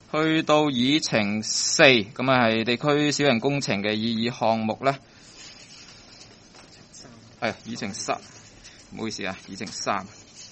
去到議程4，咁啊係地區小型工程嘅擬議項目咧，係議程3，唔好意思啊，議程3。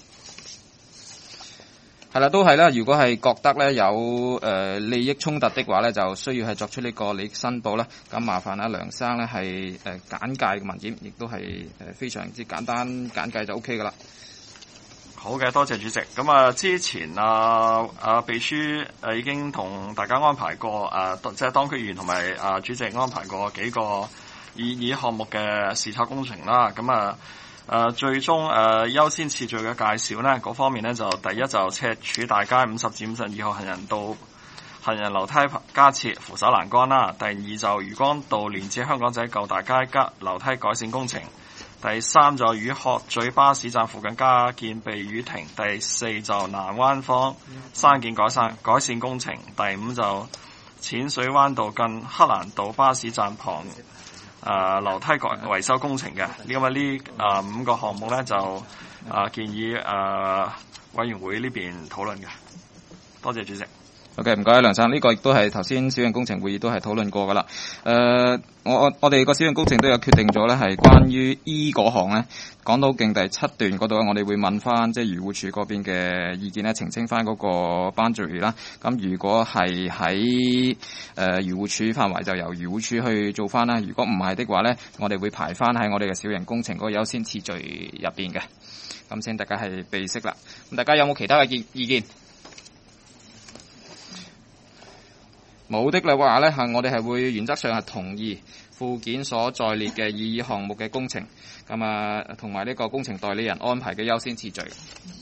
係啦，都係啦。如果係覺得咧有利益衝突的話咧，就需要係作出呢個利益申報啦。咁麻煩阿梁生咧係簡介嘅文件，亦都係非常之簡單簡介就 OK 噶啦。 好嘅，多謝主席。咁啊，之前秘書已經同大家安排過即係當區議員同埋主席安排過幾個擬議項目嘅視察工程啦。咁最終優先次序嘅介紹呢，嗰方面呢，就第一就赤柱大街50至52號行人樓梯加設扶手欄杆啦。第二就漁光道連接香港仔舊大街樓梯改善工程。第三就魚殼咀巴士站附近加建避雨亭。第四就南灣坊山徑改善工程。第五就淺水灣道近黑蘭道巴士站旁樓梯維修工程嘅。咁啊呢5個項目咧就建議委員會呢邊討論嘅。多謝主席。 OK， 唔該梁生，呢個亦都係頭先小型工程會議都係討論過噶啦。我哋個小型工程都有決定咗咧，係關於 E 嗰項咧，港島徑第7段嗰度我哋會問翻即係漁護署嗰邊嘅意見咧，澄清翻嗰個 boundary 啦。咁如果係喺漁護署範圍，就由漁護署去做翻啦。如果唔係的話咧，我哋會排翻喺我哋嘅小型工程嗰個優先次序入邊嘅。咁先大家係備悉啦。咁大家有冇其他嘅意見？冇的話咧，我哋係會原則上係同意附件所在列嘅擬議項目嘅工程，咁同埋呢個工程代理人安排嘅優先次序。